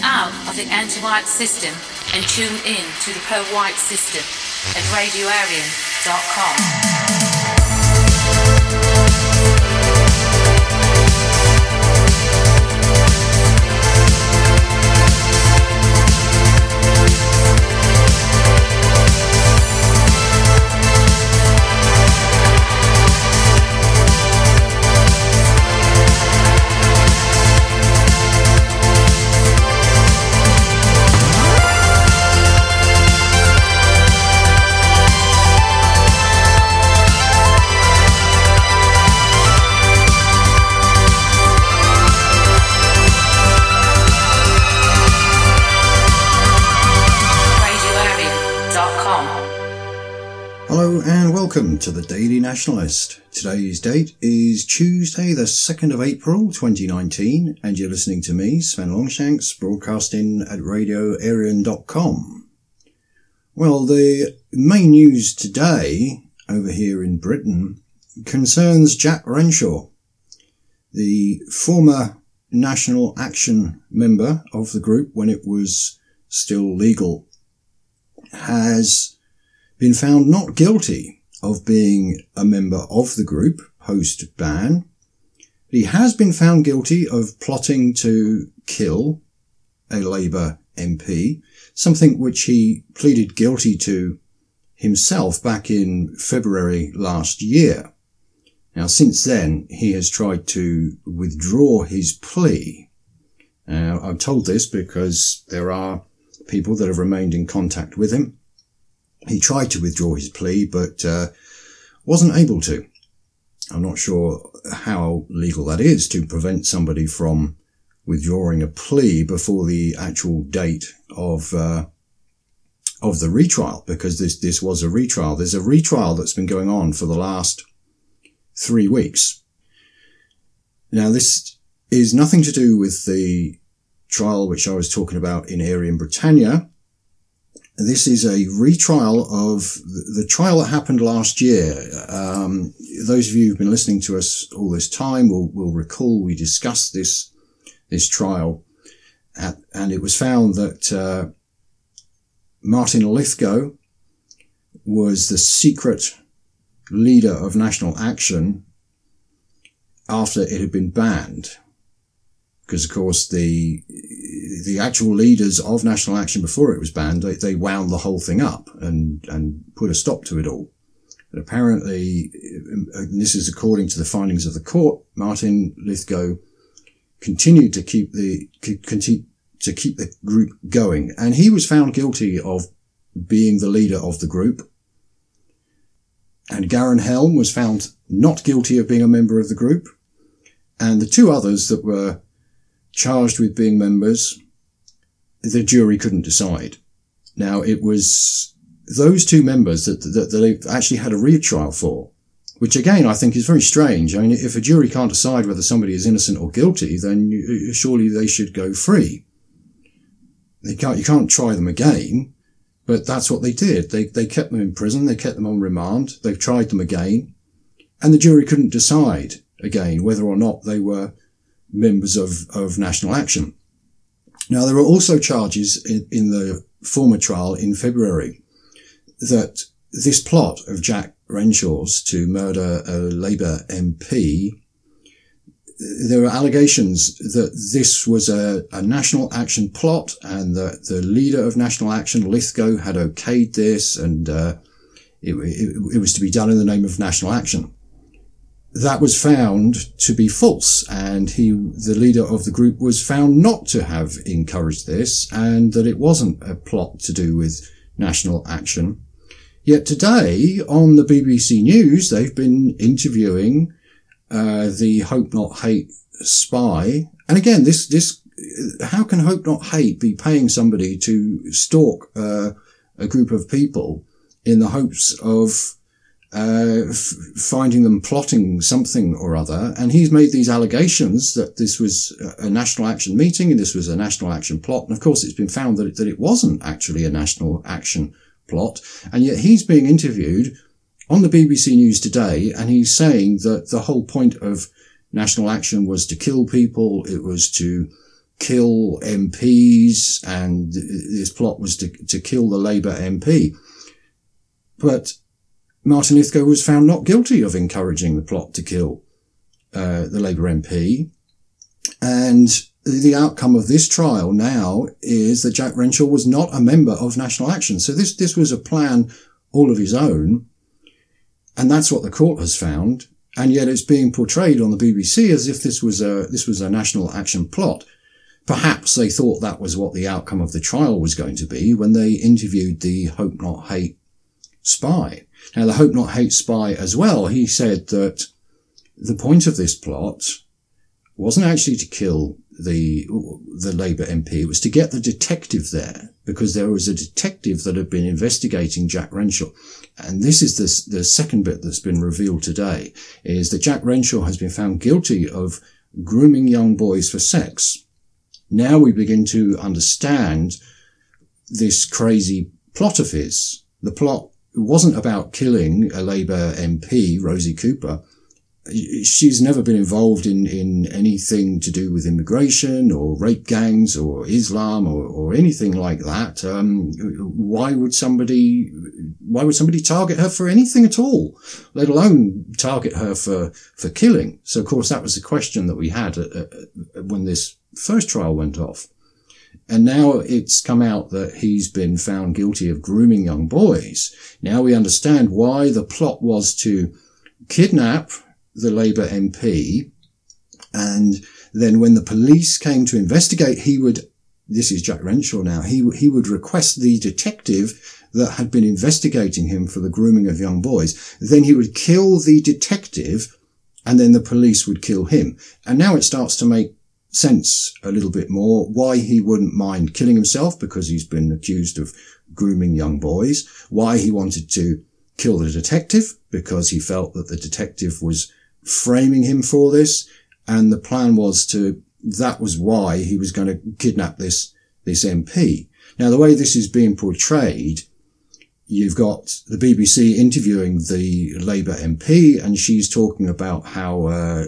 out of the anti-white system and tune in to the pro-white system at radioarian.com. Hello and welcome to the Daily Nationalist. Today's date is Tuesday the 2nd of April 2019 and you're listening to me, Sven Longshanks, broadcasting at radioarian.com. Well, the main news today over here in Britain concerns Jack Renshaw, the former National Action member of the group when it was still legal, has been found not guilty of being a member of the group post-ban. He has been found guilty of plotting to kill a Labour MP, something which he pleaded guilty to himself back in February last year. Now, since then, he has tried to withdraw his plea. I'm told this because there are people that have remained in contact with him. He tried to withdraw his plea, but wasn't able to. I'm not sure how legal that is to prevent somebody from withdrawing a plea before the actual date of the retrial, because this was a retrial. There's a retrial that's been going on for the last 3 weeks. Now, this is nothing to do with the trial which I was talking about in Aryan Britannia. This is a retrial of the trial that happened last year. Those of you who've been listening to us all this time will recall we discussed this trial, and it was found that Martin Lithgow was the secret leader of National Action after it had been banned. Because, of course, the actual leaders of National Action before it was banned, they wound the whole thing up and put a stop to it all. But apparently, and this is according to the findings of the court, Martin Lithgow continued to keep the group going. And he was found guilty of being the leader of the group. And Garen Helm was found not guilty of being a member of the group. And the two others that were charged with being members, the jury couldn't decide. Now, it was those two members that they actually had a retrial for, which again I think is very strange. I mean, if a jury can't decide whether somebody is innocent or guilty, then surely they should go free. You can't try them again, but that's what they did. They kept them in prison, they kept them on remand, they've tried them again, and the jury couldn't decide again whether or not they were members of National Action. Now, there were also charges in the former trial in February that this plot of Jack Renshaw's to murder a Labour MP, there were allegations that this was a National Action plot and that the leader of National Action, Lithgow, had okayed this and it was to be done in the name of National Action. That was found to be false, and the leader of the group was found not to have encouraged this, and that it wasn't a plot to do with National Action. Yet today, on the BBC News, they've been interviewing the Hope Not Hate spy. And again, how can Hope Not Hate be paying somebody to stalk a group of people in the hopes of finding them plotting something or other? And he's made these allegations that this was a National Action meeting and this was a National Action plot. And of course, it's been found that it wasn't actually a National Action plot. And yet he's being interviewed on the BBC News today, and he's saying that the whole point of National Action was to kill people. It was to kill MPs, and this plot was to kill the Labour MP. But Martin Lithgow was found not guilty of encouraging the plot to kill the Labour MP. And the outcome of this trial now is that Jack Renshaw was not a member of National Action. So this was a plan all of his own. And that's what the court has found. And yet it's being portrayed on the BBC as if this was a National Action plot. Perhaps they thought that was what the outcome of the trial was going to be when they interviewed the Hope Not Hate spy. Now, the Hope Not Hate spy as well, he said that the point of this plot wasn't actually to kill the Labour MP. It was to get the detective there, because there was a detective that had been investigating Jack Renshaw. And this is the second bit that's been revealed today, is that Jack Renshaw has been found guilty of grooming young boys for sex. Now we begin to understand this crazy plot of his. The plot wasn't about killing a Labour MP, Rosie Cooper. She's never been involved in anything to do with immigration or rape gangs or Islam or anything like that. Why would somebody target her for anything at all, let alone target her for killing? So, of course, that was the question that we had when this first trial went off. And now it's come out that he's been found guilty of grooming young boys. Now we understand why the plot was to kidnap the Labour MP, and then when the police came to investigate, this is Jack Renshaw now, he would request the detective that had been investigating him for the grooming of young boys. Then he would kill the detective, and then the police would kill him. And now it starts to make sense a little bit more why he wouldn't mind killing himself, because he's been accused of grooming young boys, why he wanted to kill the detective, because he felt that the detective was framing him for this, and the plan was that was why he was going to kidnap this MP. Now, the way this is being portrayed, you've got the BBC interviewing the Labour MP, and she's talking about how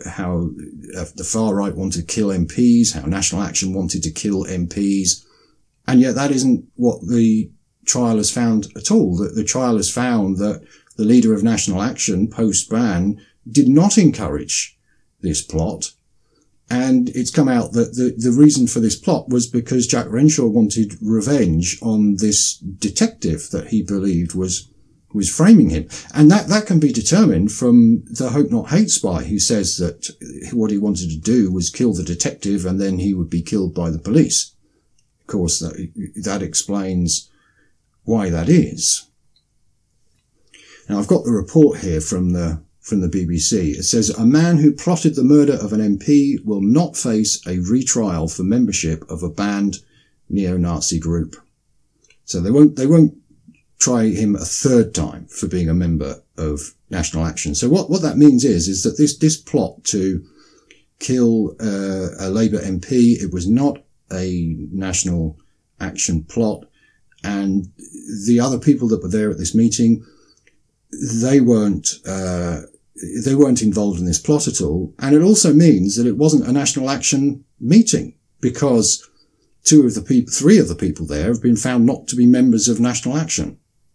the far right wanted to kill MPs, how National Action wanted to kill MPs, and yet that isn't what the trial has found at all. The trial has found that the leader of National Action, post-ban, did not encourage this plot. And it's come out that the reason for this plot was because Jack Renshaw wanted revenge on this detective that he believed was framing him. And that can be determined from the Hope Not Hate spy, who says that what he wanted to do was kill the detective and then he would be killed by the police. Of course, that explains why that is. Now, I've got the report here from the BBC. It says, a man who plotted the murder of an MP will not face a retrial for membership of a banned neo-Nazi group. So they won't try him a third time for being a member of National Action. So what that means is that this plot to kill a Labour MP, it was not a National Action plot, and the other people that were there at this meeting, they weren't involved in this plot at all. And it also means that it wasn't a National Action meeting, because three of the people there have been found not to be members of National Action.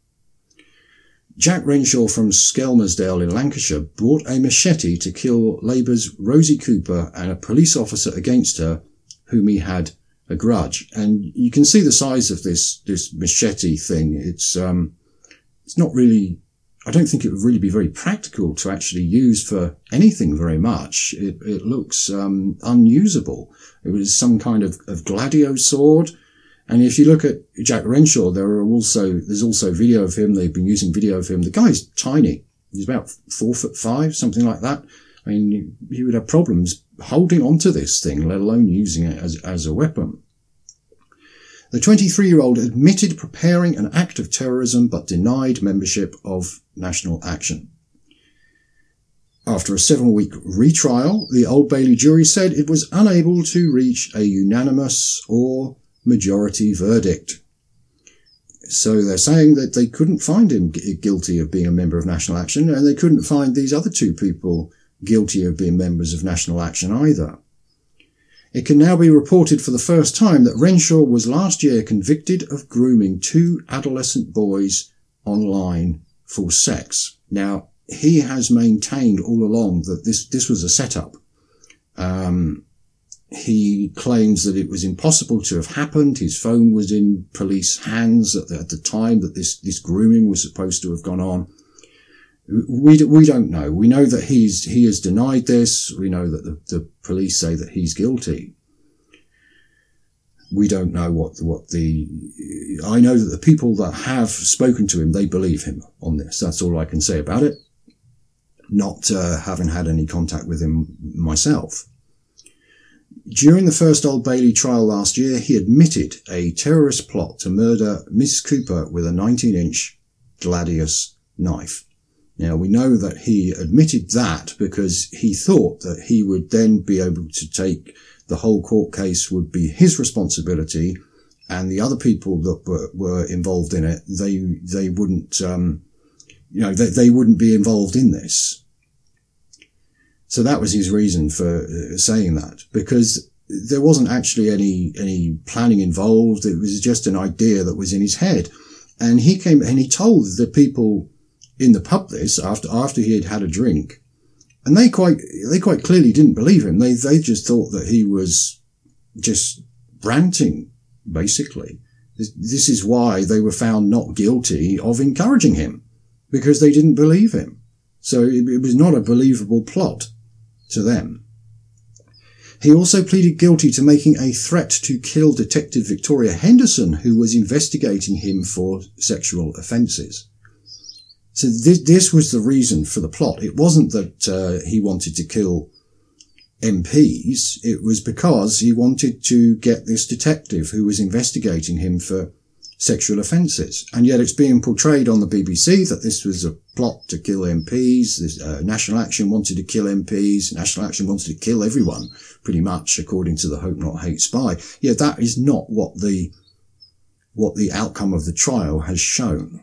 Jack Renshaw from Skelmersdale in Lancashire brought a machete to kill Labour's Rosie Cooper and a police officer against her, whom he had a grudge. And you can see the size of this machete thing. It's not really, I don't think it would really be very practical to actually use for anything very much. It looks unusable. It was some kind of gladio sword. And if you look at Jack Renshaw, there's also video of him. They've been using video of him. The guy's tiny. He's about 4'5", something like that. I mean, he would have problems holding onto this thing, let alone using it as a weapon. The 23-year-old admitted preparing an act of terrorism but denied membership of National Action. After a 7-week retrial, the Old Bailey jury said it was unable to reach a unanimous or majority verdict. So they're saying that they couldn't find him guilty of being a member of National Action, and they couldn't find these other two people guilty of being members of National Action either. It can now be reported for the first time that Renshaw was last year convicted of grooming 2 adolescent boys online for sex. Now, he has maintained all along that this was a setup. He claims that it was impossible to have happened. His phone was in police hands at the time that this grooming was supposed to have gone on. We don't know. We know that he has denied this. We know that the police say that he's guilty. We don't know I know that the people that have spoken to him, they believe him on this. That's all I can say about it. Not having had any contact with him myself. During the first Old Bailey trial last year, he admitted a terrorist plot to murder Miss Cooper with a 19-inch Gladius knife. Now, we know that he admitted that because he thought that he would then be able to take the whole court case would be his responsibility, and the other people that were involved in it, they wouldn't, they wouldn't be involved in this. So that was his reason for saying that, because there wasn't actually any planning involved. It was just an idea that was in his head. And he came and he told the people in the pub this after he had had a drink, and they quite clearly didn't believe him. They just thought that he was just ranting, basically. This is why they were found not guilty of encouraging him, because they didn't believe him. So it was not a believable plot to them. He also pleaded guilty to making a threat to kill Detective Victoria Henderson, who was investigating him for sexual offences. So this was the reason for the plot. It wasn't that he wanted to kill MPs. It was because he wanted to get this detective who was investigating him for sexual offences. And yet it's being portrayed on the BBC that this was a plot to kill MPs. National Action wanted to kill MPs. National Action wanted to kill everyone, pretty much, according to the Hope Not Hate spy. Yet that is not what the outcome of the trial has shown.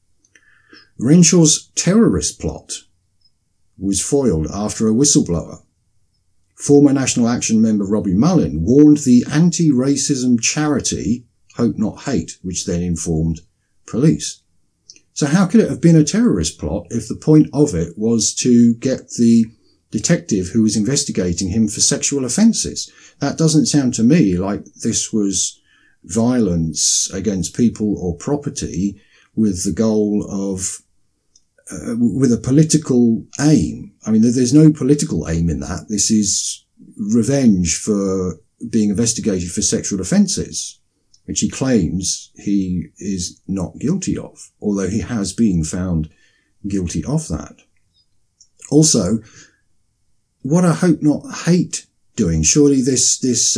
Renshaw's terrorist plot was foiled after a whistleblower. Former National Action member Robbie Mullin warned the anti-racism charity Hope Not Hate, which then informed police. So how could it have been a terrorist plot if the point of it was to get the detective who was investigating him for sexual offences? That doesn't sound to me like this was violence against people or property with the goal of with a political aim. I mean, there's no political aim in that. This is revenge for being investigated for sexual offences, which he claims he is not guilty of, although he has been found guilty of that. Also, what are Hope Not Hate doing? Surely this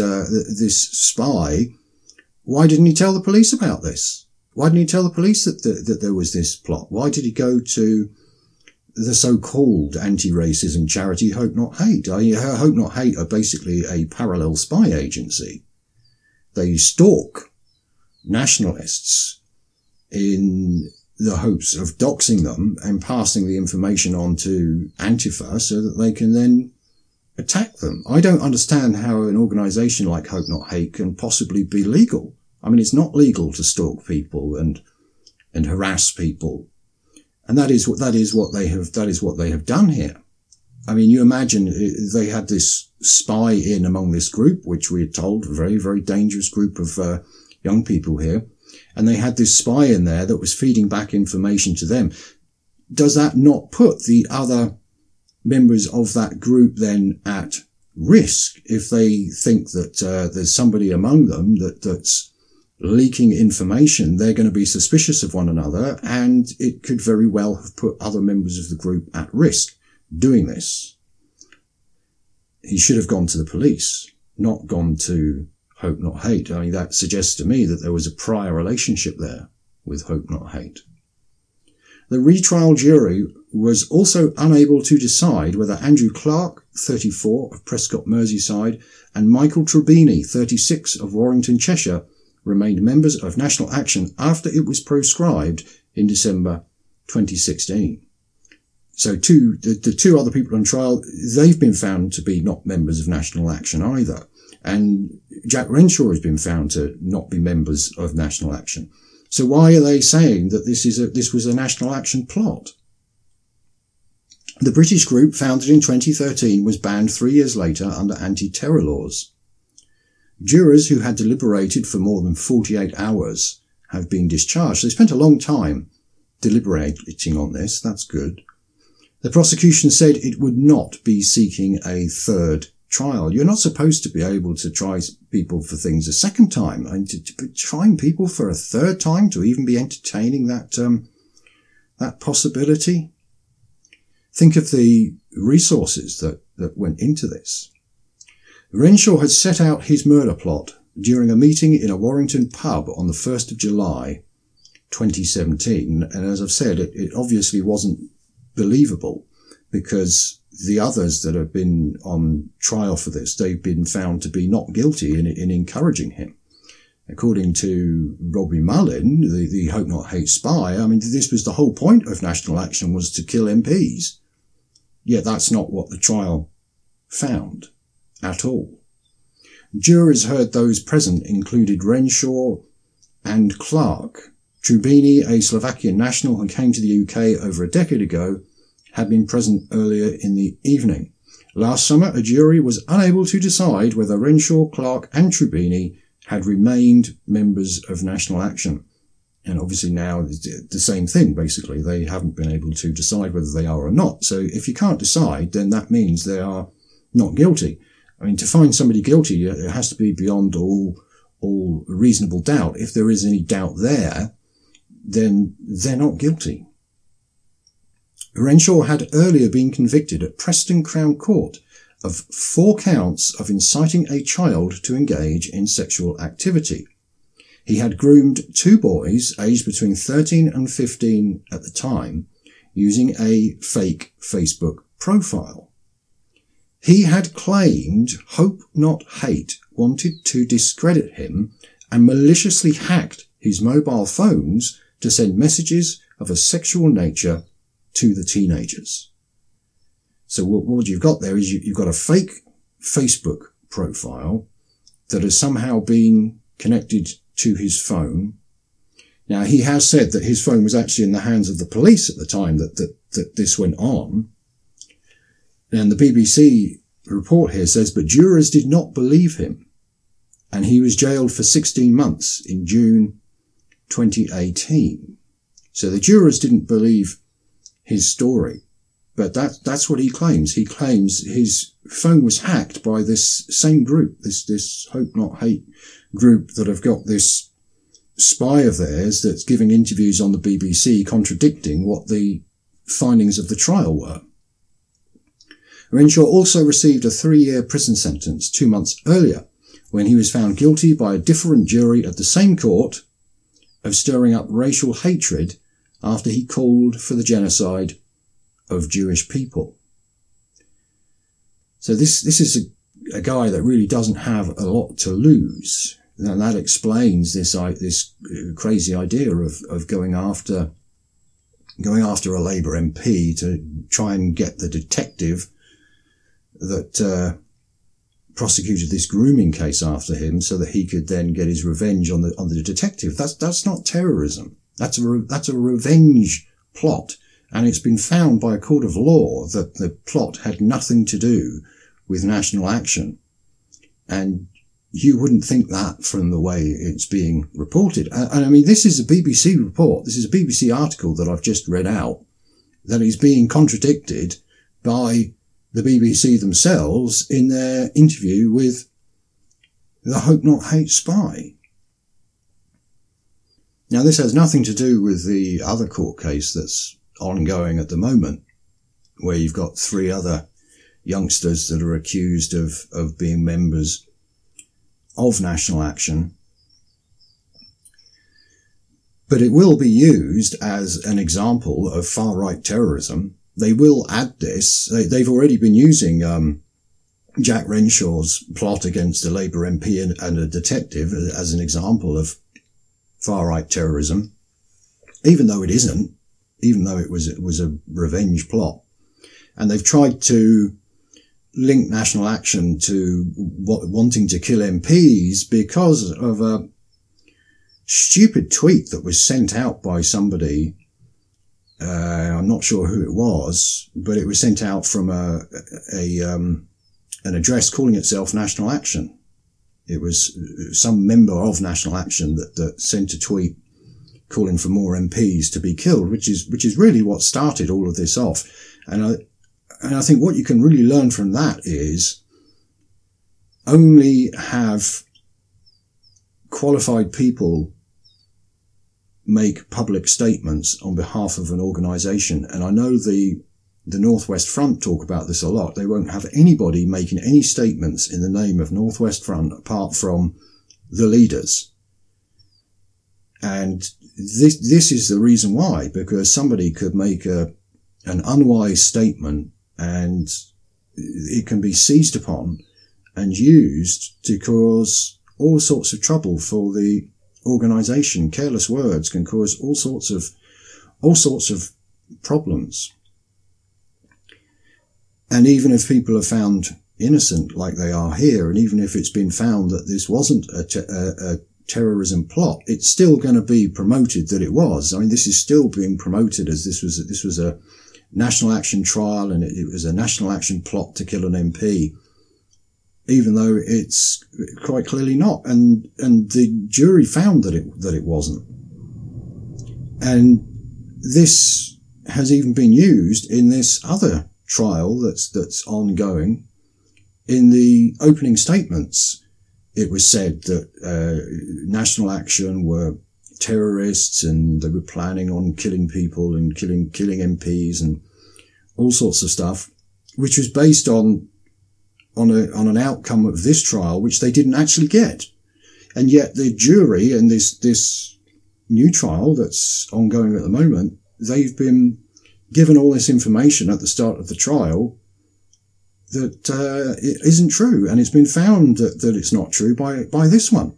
spy, why didn't he tell the police about this? Why didn't he tell the police that there was this plot? Why did he go to the so-called anti-racism charity Hope Not Hate? Hope Not Hate are basically a parallel spy agency. They stalk nationalists in the hopes of doxing them and passing the information on to Antifa so that they can then attack them. I don't understand how an organisation like Hope Not Hate can possibly be legal. I mean, it's not legal to stalk people and harass people. And that is what they have done here. I mean, you imagine they had this spy in among this group, which we had told, a very, very dangerous group of young people here. And they had this spy in there that was feeding back information to them. Does that not put the other members of that group then at risk if they think that there's somebody among them that's leaking information? They're going to be suspicious of one another, and it could very well have put other members of the group at risk doing this. He should have gone to the police, not gone to Hope Not Hate. I mean, that suggests to me that there was a prior relationship there with Hope Not Hate. The retrial jury was also unable to decide whether Andrew Clark, 34, of Prescott, Merseyside, and Michael Trubini, 36, of Warrington, Cheshire, remained members of National Action after it was proscribed in December 2016. So the two other people on trial, they've been found to be not members of National Action either. And Jack Renshaw has been found to not be members of National Action. So why are they saying that this was a National Action plot? The British group, founded in 2013, was banned 3 years later under anti-terror laws. Jurors who had deliberated for more than 48 hours have been discharged. They spent a long time deliberating on this. That's good. The prosecution said it would not be seeking a third trial. You're not supposed to be able to try people for things a second time. And to be trying people for a third time, to even be entertaining that possibility. Think of the resources that went into this. Renshaw had set out his murder plot during a meeting in a Warrington pub on the 1st of July 2017. And as I've said, it obviously wasn't believable, because the others that have been on trial for this, they've been found to be not guilty in encouraging him. According to Robbie Mullin, the Hope Not Hate spy, I mean, this was the whole point of National Action, was to kill MPs. Yet that's not what the trial found at all. Jurors heard those present included Renshaw and Clark. Trubini, a Slovakian national who came to the UK over a decade ago, had been present earlier in the evening. Last summer, a jury was unable to decide whether Renshaw, Clark and Trubini had remained members of National Action. And obviously now it's the same thing, basically. They haven't been able to decide whether they are or not. So if you can't decide, then that means they are not guilty. I mean, to find somebody guilty, it has to be beyond all reasonable doubt. If there is any doubt there, then they're not guilty. Renshaw had earlier been convicted at Preston Crown Court of 4 counts of inciting a child to engage in sexual activity. He had groomed 2 boys aged between 13 and 15 at the time using a fake Facebook profile. He had claimed Hope Not Hate wanted to discredit him and maliciously hacked his mobile phones to send messages of a sexual nature to the teenagers. So what you've got there is you've got a fake Facebook profile that has somehow been connected to his phone. Now, he has said that his phone was actually in the hands of the police at the time that this went on. And the BBC report here says, but jurors did not believe him, and he was jailed for 16 months in June 2018. So the jurors didn't believe his story, but that's what he claims. He claims his phone was hacked by this same group, this Hope Not Hate group that have got this spy of theirs that's giving interviews on the BBC contradicting what the findings of the trial were. Renshaw also received a 3-year prison sentence 2 months earlier when he was found guilty by a different jury at the same court of stirring up racial hatred after he called for the genocide of Jewish people. So this is a guy that really doesn't have a lot to lose. And that explains this crazy idea of going after a Labour MP to try and get the detective that prosecuted this grooming case after him, so that he could then get his revenge on the detective. That's not terrorism. That's a revenge plot, and it's been found by a court of law that the plot had nothing to do with National Action. And you wouldn't think that from the way it's being reported. And I mean, this is a BBC report. This is a BBC article that I've just read out that is being contradicted by the BBC themselves in their interview with the Hope Not Hate spy. Now, this has nothing to do with the other court case that's ongoing at the moment, where you've got 3 other youngsters that are accused of being members of National Action. But it will be used as an example of far-right terrorism. They will add this. They've already been using Jack Renshaw's plot against a Labour MP and a detective as an example of far-right terrorism, even though it isn't, even though it was a revenge plot. And they've tried to link National Action to wanting to kill MPs because of a stupid tweet that was sent out by somebody. I'm not sure who it was, but it was sent out from an address calling itself National Action. It was some member of National Action that sent a tweet calling for more MPs to be killed, which is really what started all of this off. And I think what you can really learn from that is only have qualified people make public statements on behalf of an organisation. And I know the Northwest Front talk about this a lot. They won't have anybody making any statements in the name of Northwest Front apart from the leaders. And this is the reason why, because somebody could make an unwise statement and it can be seized upon and used to cause all sorts of trouble for the organisation. Careless words can cause all sorts of problems. And even if people are found innocent like they are here, and even if it's been found that this wasn't a terrorism plot, it's still going to be promoted that it was. I mean, this is still being promoted as this was a National Action trial and it was a National Action plot to kill an MP, even though it's quite clearly not. And the jury found that it wasn't. And this has even been used in this other trial that's ongoing. In the opening statements, it was said that National Action were terrorists and they were planning on killing people and killing MPs and all sorts of stuff, which was based on an outcome of this trial, which they didn't actually get. And yet the jury in this new trial that's ongoing at the moment, they've been given all this information at the start of the trial that it isn't true, and it's been found that it's not true by this one.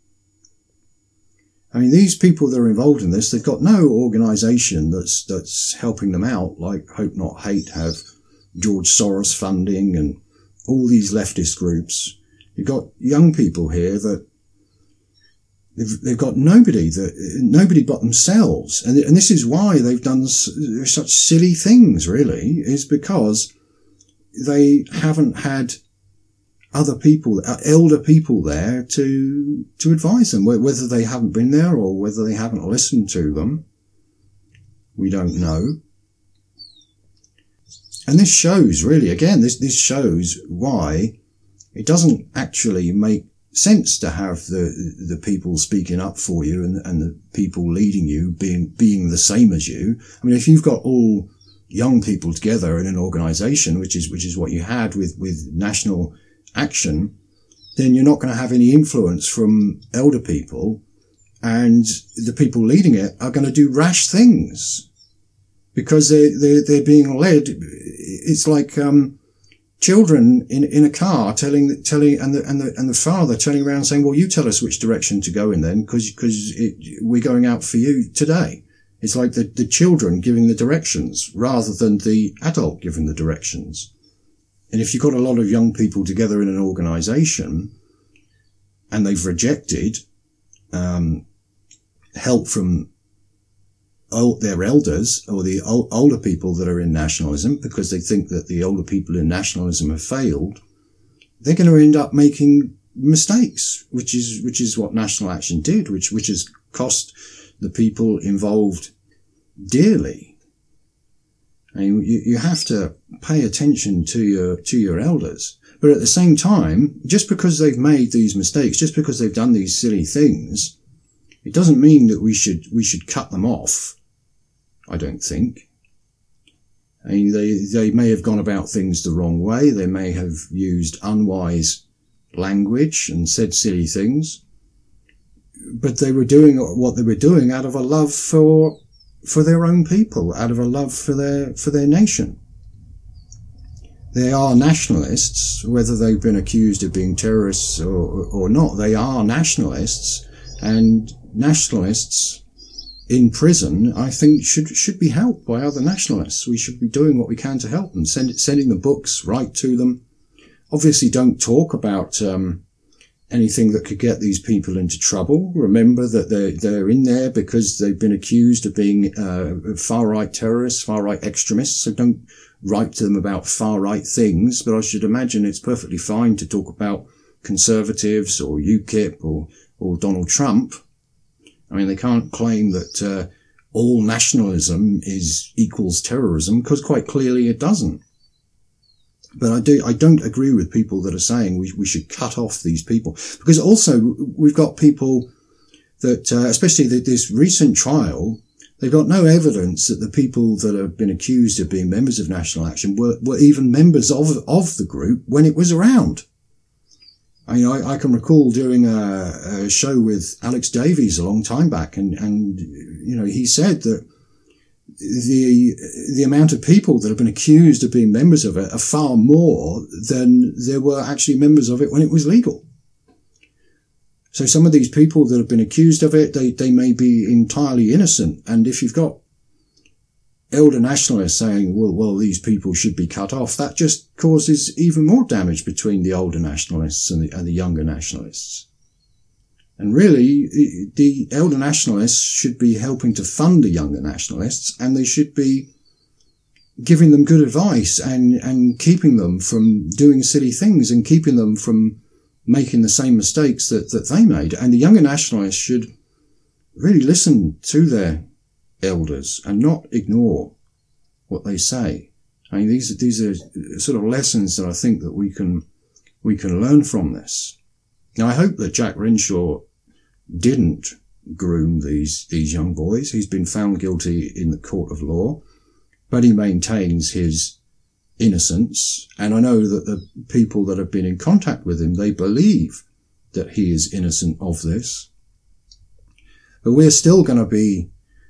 I mean, these people that are involved in this, they've got no organisation that's helping them out, like Hope Not Hate have George Soros funding and all these leftist groups. You've got young people here that they've got nobody but themselves, and this is why they've done such silly things. Really, is because they haven't had other people, elder people there to advise them. Whether they haven't been there or whether they haven't listened to them, we don't know. And this shows, really, again, this shows why it doesn't actually make sense to have the people speaking up for you and the people leading you being the same as you. I mean, if you've got all young people together in an organisation, which is what you had with National Action, then you're not going to have any influence from elder people, and the people leading it are going to do rash things because they're being led. It's like children in a car telling and the father turning around saying, "Well, you tell us which direction to go in then, because we're going out for you today." It's like the children giving the directions rather than the adult giving the directions. And if you've got a lot of young people together in an organisation and they've rejected help from their elders or the older people that are in nationalism because they think that the older people in nationalism have failed, they're going to end up making mistakes, which is what National Action did, which has cost the people involved dearly. I mean, you have to pay attention to your elders. But at the same time, just because they've made these mistakes, just because they've done these silly things, it doesn't mean that we should cut them off, I don't think. I mean, they may have gone about things the wrong way. They may have used unwise language and said silly things. But they were doing what they were doing out of a love for their own people, out of a love for their nation. They are nationalists, whether they've been accused of being terrorists or not. They are nationalists, and nationalists in prison, I think, should be helped by other nationalists. We should be doing what we can to help them, sending them books, write to them, obviously don't talk about anything that could get these people into trouble. Remember that they're in there because they've been accused of being far-right terrorists, far-right extremists. So don't write to them about far-right things. But I should imagine it's perfectly fine to talk about Conservatives or UKIP or Donald Trump. I mean, they can't claim that all nationalism equals terrorism, because quite clearly it doesn't. But I don't agree with people that are saying we should cut off these people, because also we've got people that, especially this recent trial, they've got no evidence that the people that have been accused of being members of National Action were even members of the group when it was around. I mean, I can recall doing a show with Alex Davies a long time back, and you know, he said that the amount of people that have been accused of being members of it are far more than there were actually members of it when it was legal. So some of these people that have been accused of it, they may be entirely innocent. And if you've got elder nationalists saying, well, these people should be cut off, that just causes even more damage between the older nationalists and the younger nationalists. And really, the elder nationalists should be helping to fund the younger nationalists, and they should be giving them good advice and keeping them from doing silly things and keeping them from making the same mistakes that they made. And the younger nationalists should really listen to their elders and not ignore what they say. I mean, these are sort of lessons that I think that we can learn from this. Now, I hope that Jack Renshaw didn't groom these young boys. He's been found guilty in the court of law, but he maintains his innocence. And I know that the people that have been in contact with him, they believe that he is innocent of this. But we're still going to be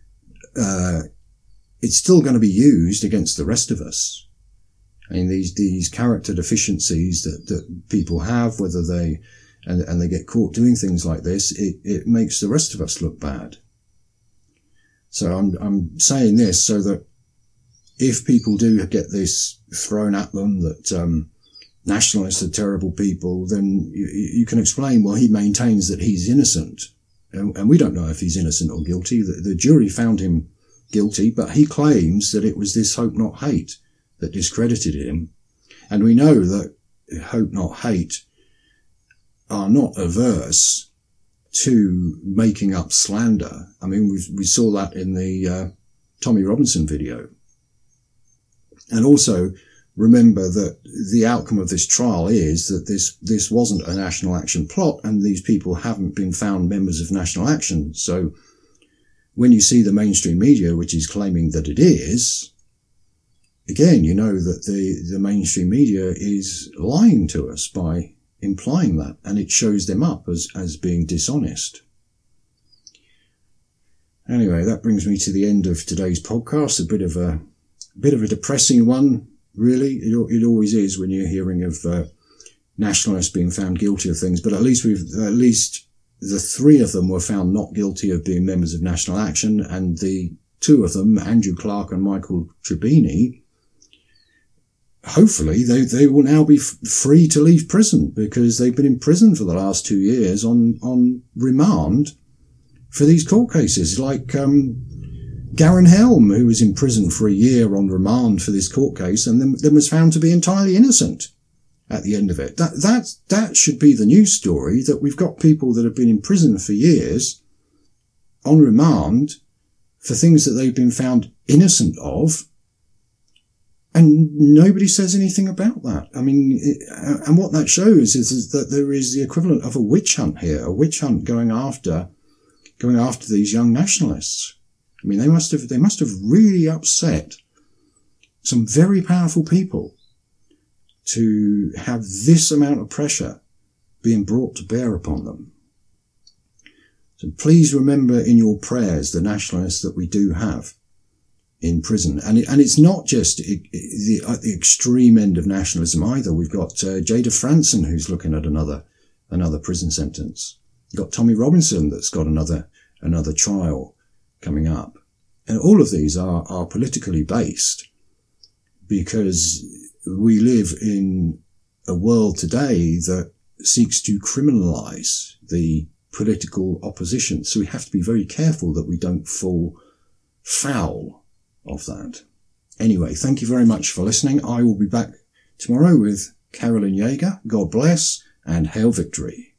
it's still going to be used against the rest of us. I mean, these character deficiencies that people have, whether they get caught doing things like this, it makes the rest of us look bad. So I'm saying this so that if people do get this thrown at them that nationalists are terrible people, then you can explain, well, he maintains that he's innocent. And we don't know if he's innocent or guilty. The jury found him guilty, but he claims that it was this Hope Not Hate that discredited him. And we know that Hope Not Hate are not averse to making up slander. I mean, we saw that in the Tommy Robinson video. And also remember that the outcome of this trial is that this wasn't a National Action plot, and these people haven't been found members of National Action. So when you see the mainstream media, which is claiming that it is, again, you know that the mainstream media is lying to us by implying that, and it shows them up as being dishonest. Anyway, that brings me to the end of today's podcast. A bit of a depressing one, really. It always is when you're hearing of nationalists being found guilty of things. But at least the three of them were found not guilty of being members of National Action, and the two of them, Andrew Clark and Michael Tribini, hopefully they will now be free to leave prison, because they've been in prison for the last 2 years on remand for these court cases, like Garen Helm, who was in prison for a year on remand for this court case, and then was found to be entirely innocent at the end of it. That should be the news story, that we've got people that have been in prison for years on remand for things that they've been found innocent of, and nobody says anything about that. I mean, and what that shows is that there is the equivalent of a witch hunt here, a witch hunt going after these young nationalists. I mean, they must have really upset some very powerful people to have this amount of pressure being brought to bear upon them. So please remember in your prayers the nationalists that we do have in prison. And it's not just the extreme end of nationalism either. We've got Jada Franson, who's looking at another prison sentence. You've got Tommy Robinson, that's got another trial coming up. And all of these are politically based, because we live in a world today that seeks to criminalise the political opposition. So we have to be very careful that we don't fall foul of that. Anyway, thank you very much for listening. I will be back tomorrow with Carolyn Yeager. God bless and hail victory.